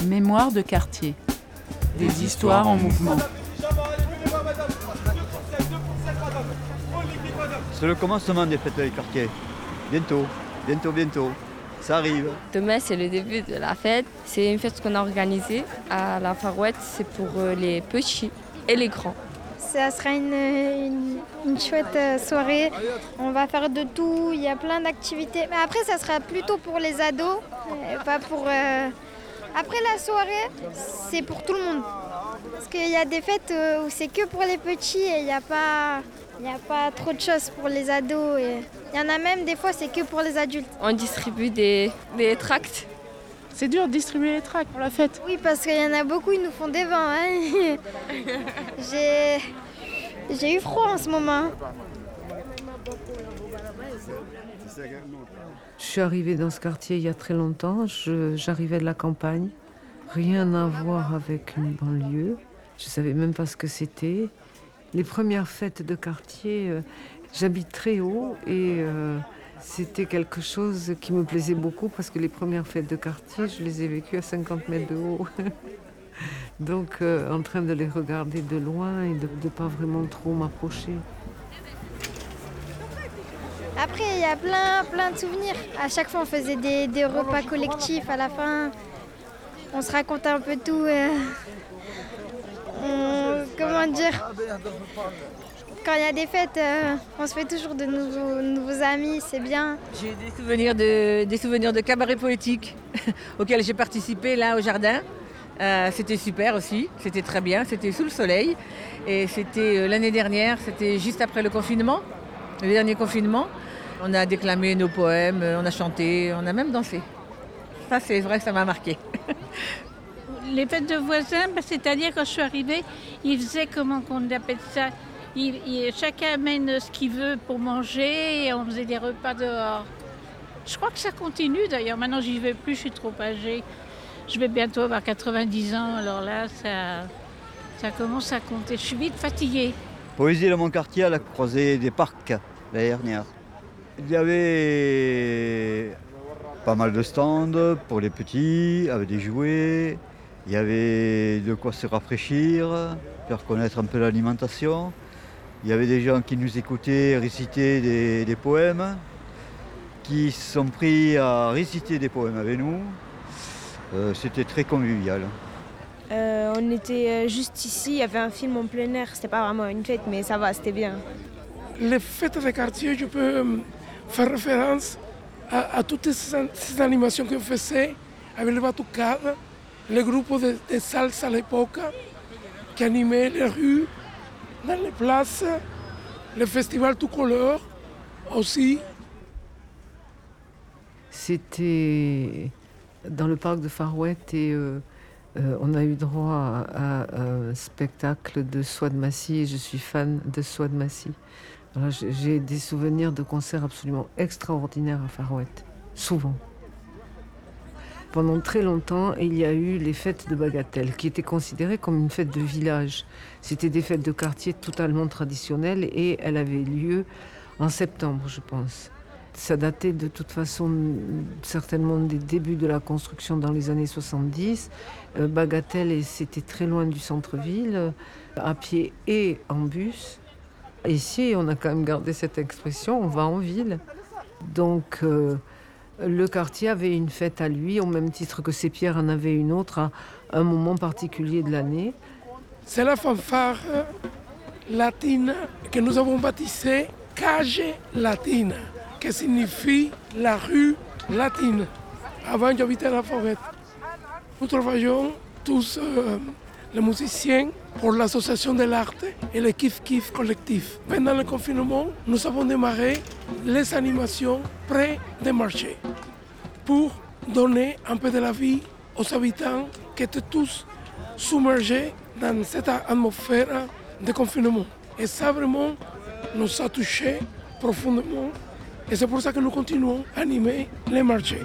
Mémoire de quartier. Des histoires en mouvement. C'est le commencement des fêtes des quartiers. Bientôt. Ça arrive. Demain, c'est le début de la fête. C'est une fête qu'on a organisée à la Farouette. C'est pour les petits et les grands. Ça sera une chouette soirée. On va faire de tout, il y a plein d'activités. Mais après, ça sera plutôt pour les ados, pas pour... Après la soirée, c'est pour tout le monde. Parce qu'il y a des fêtes où c'est que pour les petits et il n'y a pas trop de choses pour les ados. Et il y en a même des fois, c'est que pour les adultes. On distribue des tracts. C'est dur de distribuer les tracts pour la fête. Oui, parce qu'il y en a beaucoup, ils nous font des vents. Hein. J'ai eu froid en ce moment. Je suis arrivée dans ce quartier il y a très longtemps. J'arrivais de la campagne. Rien à voir avec une banlieue. Je ne savais même pas ce que c'était. Les premières fêtes de quartier, j'habite très haut et c'était quelque chose qui me plaisait beaucoup parce que les premières fêtes de quartier, je les ai vécues à 50 mètres de haut. Donc en train de les regarder de loin et de ne pas vraiment trop m'approcher. Après, il y a plein de souvenirs. À chaque fois, on faisait des repas collectifs. À la fin, on se racontait un peu tout. Comment dire ? Quand il y a des fêtes, on se fait toujours de nouveaux amis, c'est bien. J'ai des souvenirs de cabaret poétique auxquels j'ai participé là au jardin. C'était super aussi, c'était très bien, c'était sous le soleil. Et c'était l'année dernière, c'était juste après le confinement, le dernier confinement. On a déclamé nos poèmes, on a chanté, on a même dansé. Ça, c'est vrai que ça m'a marqué. Les fêtes de voisins, c'est-à-dire quand je suis arrivée, ils faisaient, comment on appelle ça, chacun amène ce qu'il veut pour manger et on faisait des repas dehors. Je crois que ça continue d'ailleurs, maintenant j'y vais plus, je suis trop âgée. Je vais bientôt avoir 90 ans, alors là, ça commence à compter. Je suis vite fatiguée. Poésie dans mon quartier à la croisée des parcs l'année dernière. Il y avait pas mal de stands pour les petits, avec des jouets. Il y avait de quoi se rafraîchir, faire connaître un peu l'alimentation. Il y avait des gens qui nous écoutaient réciter des poèmes, qui se sont pris à réciter des poèmes avec nous. C'était très convivial. On était juste ici, il y avait un film en plein air, c'était pas vraiment une fête, mais ça va, c'était bien. Les fêtes de quartier, je peux faire référence à toutes ces animations qu'on faisait avec le batucade, le groupe de salsa à l'époque qui animait les rues, dans les places, le festival tout couleur aussi. C'était dans le parc de Farouette et on a eu droit à un spectacle de Souad Massi et je suis fan de Souad Massi. Alors, j'ai des souvenirs de concerts absolument extraordinaires à Farouette, souvent. Pendant très longtemps, il y a eu les fêtes de Bagatelle, qui étaient considérées comme une fête de village. C'était des fêtes de quartier totalement traditionnelles et elles avaient lieu en septembre, je pense. Ça datait de toute façon certainement des débuts de la construction dans les années 70. Bagatelle, c'était très loin du centre-ville, à pied et en bus. Ici, on a quand même gardé cette expression, on va en ville. Donc, le quartier avait une fête à lui, au même titre que Sépierre en avait une autre à un moment particulier de l'année. C'est la fanfare latine que nous avons baptisée Cage Latine, qui signifie la rue latine. Avant, j'habitais à la forêt. Nous travaillons tous les musiciens pour l'association de l'art et le Kif Kif collectif. Pendant le confinement, nous avons démarré les animations près des marchés pour donner un peu de la vie aux habitants qui étaient tous submergés dans cette atmosphère de confinement. Et ça vraiment nous a touchés profondément et c'est pour ça que nous continuons à animer les marchés.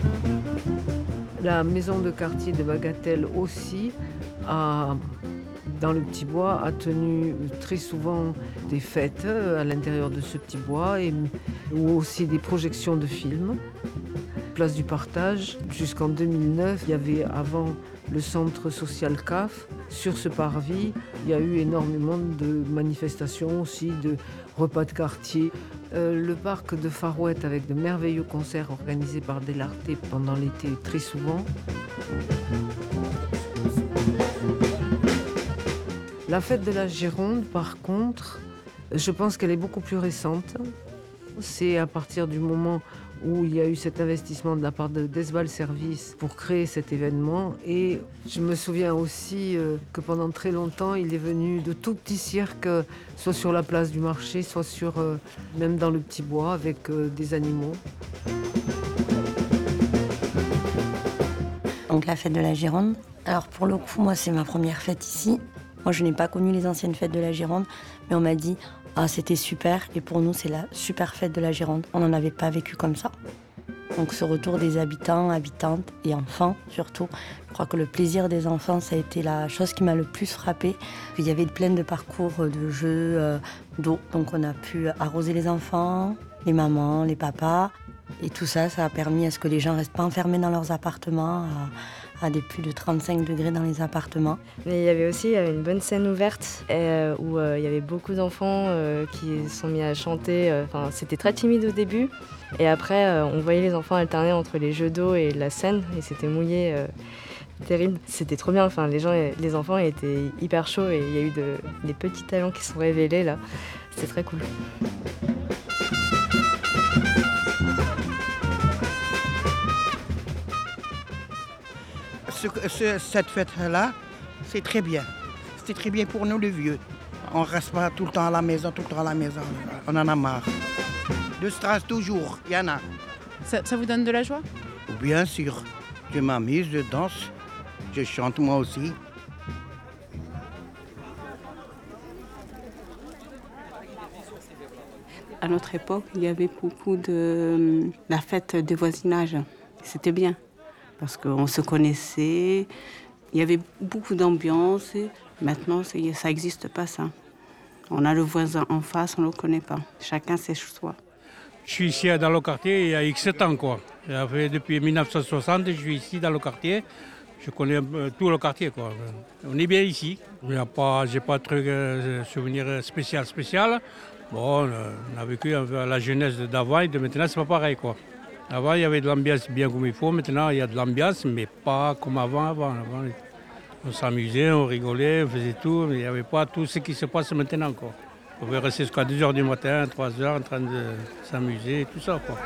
La maison de quartier de Bagatelle aussi a dans le petit bois, a tenu très souvent des fêtes à l'intérieur de ce petit bois ou aussi des projections de films. Place du Partage, jusqu'en 2009, il y avait avant le centre social CAF. Sur ce parvis, il y a eu énormément de manifestations aussi, de repas de quartier. Le parc de Farouette avec de merveilleux concerts organisés par Delarté pendant l'été très souvent. La fête de la Gironde, par contre, je pense qu'elle est beaucoup plus récente. C'est à partir du moment où il y a eu cet investissement de la part de Desval Service pour créer cet événement. Et je me souviens aussi que pendant très longtemps, il est venu de tout petits cirques, soit sur la place du marché, soit même dans le petit bois avec des animaux. Donc la fête de la Gironde. Alors pour le coup, moi c'est ma première fête ici. Moi je n'ai pas connu les anciennes fêtes de la Gironde, mais on m'a dit ah, c'était super, et pour nous, c'est la super fête de la Gironde. On n'en avait pas vécu comme ça. Donc ce retour des habitants, habitantes et enfants surtout. Je crois que le plaisir des enfants, ça a été la chose qui m'a le plus frappée. Il y avait plein de parcours de jeux, d'eau. Donc on a pu arroser les enfants, les mamans, les papas. Et tout ça, ça a permis à ce que les gens ne restent pas enfermés dans leurs appartements, à des plus de 35 degrés dans les appartements. Mais il y avait aussi une bonne scène ouverte où il y avait beaucoup d'enfants qui se sont mis à chanter. C'était très timide au début. Et après, on voyait les enfants alterner entre les jeux d'eau et la scène. Et c'était mouillé, terrible. C'était trop bien. Les enfants étaient hyper chauds et il y a eu des petits talents qui sont révélés là. C'était très cool. Cette fête-là, c'est très bien. C'est très bien pour nous, les vieux. On ne reste pas tout le temps à la maison, On en a marre. De stress, toujours, il y en a. Ça vous donne de la joie? Bien sûr. Je m'amuse, je danse, je chante moi aussi. À notre époque, il y avait beaucoup de la fête de voisinage. C'était bien. Parce qu'on se connaissait, il y avait beaucoup d'ambiance. Maintenant, ça n'existe pas, ça. On a le voisin en face, on ne le connaît pas. Chacun ses choix. Je suis ici dans le quartier il y a X ans, quoi. Depuis 1960, je suis ici dans le quartier. Je connais tout le quartier, quoi. On est bien ici. Je n'ai pas de truc souvenir spécial. Bon, on a vécu la jeunesse d'avant et de maintenant, c'est pas pareil, quoi. Avant, il y avait de l'ambiance bien comme il faut. Maintenant, il y a de l'ambiance, mais pas comme avant. Avant, on s'amusait, on rigolait, on faisait tout. Mais il n'y avait pas tout ce qui se passe maintenant, quoi. On pouvait rester jusqu'à 2h du matin, 3h, en train de s'amuser, et tout ça, quoi.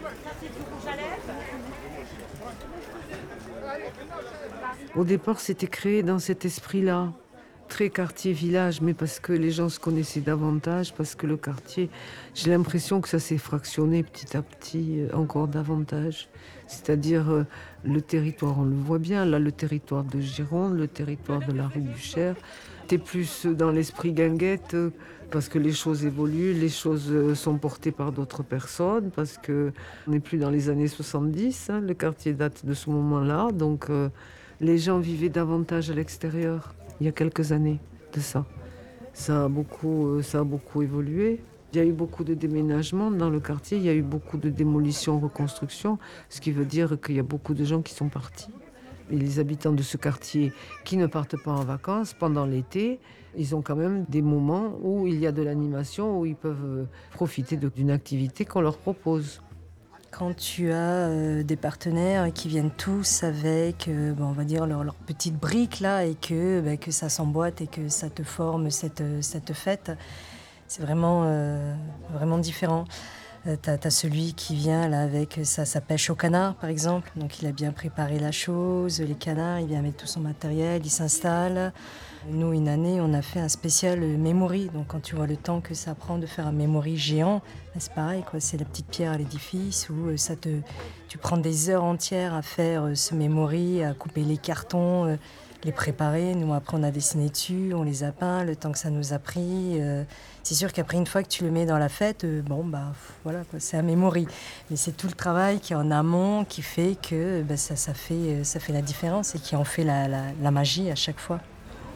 Au départ, c'était créé dans cet esprit-là. Très quartier-village, mais parce que les gens se connaissaient davantage, parce que le quartier, j'ai l'impression que ça s'est fractionné petit à petit encore davantage. C'est-à-dire le territoire, on le voit bien, là le territoire de Gironde, le territoire de la rue du Cher. T'es plus dans l'esprit guinguette, parce que les choses évoluent, les choses sont portées par d'autres personnes, parce qu'on n'est plus dans les années 70, hein, le quartier date de ce moment-là, donc les gens vivaient davantage à l'extérieur. Il y a quelques années de ça. Ça a beaucoup évolué. Il y a eu beaucoup de déménagements dans le quartier, il y a eu beaucoup de démolitions, reconstructions, ce qui veut dire qu'il y a beaucoup de gens qui sont partis. Et les habitants de ce quartier qui ne partent pas en vacances pendant l'été, ils ont quand même des moments où il y a de l'animation, où ils peuvent profiter d'une activité qu'on leur propose. Quand tu as des partenaires qui viennent tous avec, on va dire, leurs petites briques là, et que ça s'emboîte et que ça te forme cette fête, c'est vraiment différent. T'as celui qui vient là avec sa pêche au canard, par exemple. Donc il a bien préparé la chose, les canards, il vient avec tout son matériel, il s'installe. Nous, une année, on a fait un spécial memory. Donc quand tu vois le temps que ça prend de faire un memory géant, c'est pareil, quoi. C'est la petite pierre à l'édifice où tu prends des heures entières à faire ce memory, à couper les cartons, les préparer. Nous, après, on a dessiné dessus, on les a peints, le temps que ça nous a pris. C'est sûr qu'après, une fois que tu le mets dans la fête, voilà, quoi, c'est un memory. Mais c'est tout le travail qui est en amont qui fait que ça fait la différence et qui en fait la magie à chaque fois.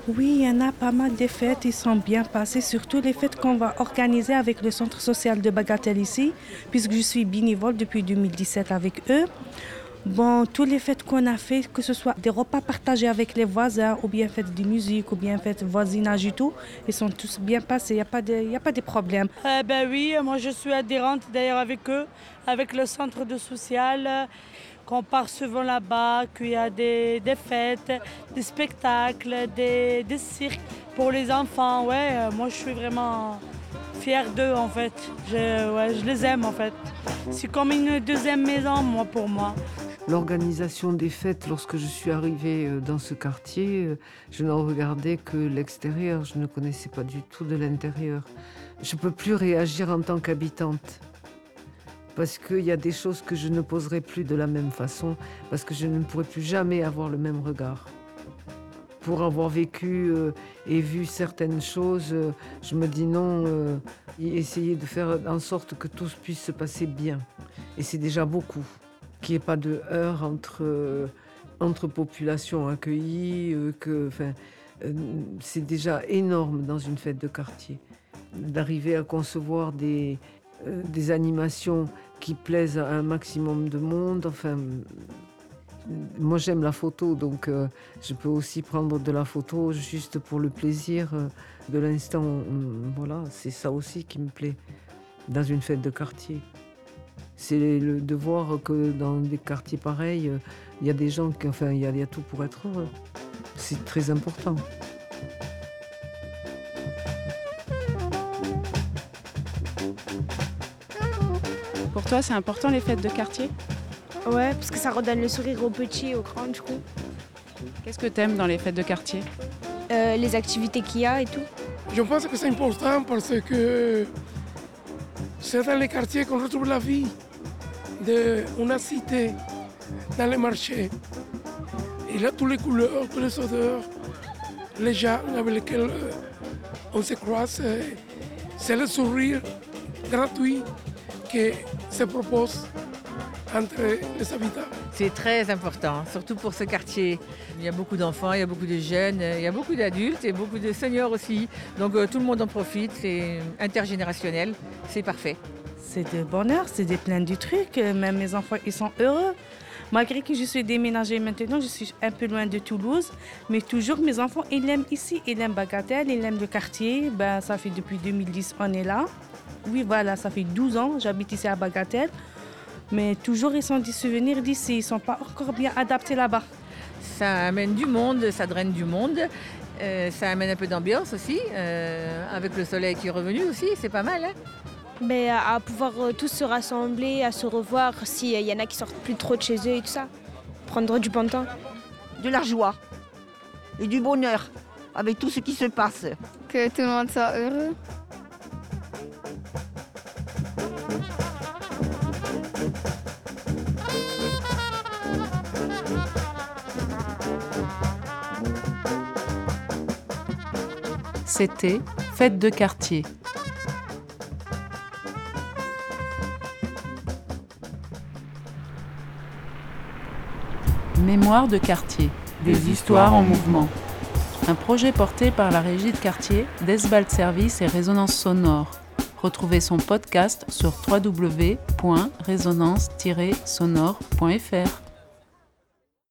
Oui, il y en a pas mal de fêtes, ils sont bien passés, surtout les fêtes qu'on va organiser avec le centre social de Bagatelle ici, puisque je suis bénévole depuis 2017 avec eux. Bon, tous les fêtes qu'on a fait, que ce soit des repas partagés avec les voisins, ou bien fêtes de musique, ou bien fêtes de voisinage et tout, ils sont tous bien passés, il n'y a pas de problème. Oui, moi je suis adhérente d'ailleurs avec eux, avec le centre de social, qu'on part souvent là-bas, qu'il y a des fêtes, des spectacles, des cirques pour les enfants. Moi je suis vraiment fière d'eux en fait, je les aime en fait. C'est comme une deuxième maison pour moi. L'organisation des fêtes, lorsque je suis arrivée dans ce quartier, je n'en regardais que l'extérieur, je ne connaissais pas du tout de l'intérieur. Je ne peux plus réagir en tant qu'habitante, parce qu'il y a des choses que je ne poserai plus de la même façon, parce que je ne pourrai plus jamais avoir le même regard. Pour avoir vécu et vu certaines choses, je me dis non, essayer de faire en sorte que tout puisse se passer bien. Et c'est déjà beaucoup. Qu'il n'y ait pas de heurts entre populations accueillies, c'est déjà énorme dans une fête de quartier. D'arriver à concevoir des animations qui plaisent à un maximum de monde. Moi j'aime la photo, donc je peux aussi prendre de la photo juste pour le plaisir de l'instant. Voilà, c'est ça aussi qui me plaît dans une fête de quartier. C'est de voir que dans des quartiers pareils, il y a des gens il y a tout pour être heureux. C'est très important. Pour toi, c'est important les fêtes de quartier ? Ouais, parce que ça redonne le sourire aux petits et aux grands du coup. Qu'est-ce que t'aimes dans les fêtes de quartier ? Les activités qu'il y a et tout. Je pense que c'est important parce que c'est dans les quartiers qu'on retrouve la vie d'une cité, dans les marchés. Il y a toutes les couleurs, toutes les odeurs, les gens avec lesquels on se croise. C'est le sourire gratuit qui se propose entre les habitants. C'est très important, surtout pour ce quartier. Il y a beaucoup d'enfants, il y a beaucoup de jeunes, il y a beaucoup d'adultes et beaucoup de seniors aussi. Donc tout le monde en profite, c'est intergénérationnel, c'est parfait. C'est de bonheur, c'est de plein de trucs. Même mes enfants, ils sont heureux. Malgré que je suis déménagée maintenant, je suis un peu loin de Toulouse. Mais toujours, mes enfants, ils aiment ici. Ils aiment Bagatelle, ils aiment le quartier. Ça fait depuis 2010, on est là. Oui, voilà, ça fait 12 ans, j'habite ici à Bagatelle. Mais toujours, ils ont des souvenirs d'ici. Ils ne sont pas encore bien adaptés là-bas. Ça amène du monde, ça draine du monde. Ça amène un peu d'ambiance aussi. Avec le soleil qui est revenu aussi, c'est pas mal. Mais à pouvoir tous se rassembler, à se revoir, s'il y en a qui sortent plus trop de chez eux et tout ça. Prendre du bon temps. De la joie et du bonheur avec tout ce qui se passe. Que tout le monde soit heureux. C'était Fête de quartier. Mémoire de quartier, des histoires en mouvement. Un projet porté par la régie de quartier, Desbald Service et Résonance Sonore. Retrouvez son podcast sur www.resonance-sonore.fr.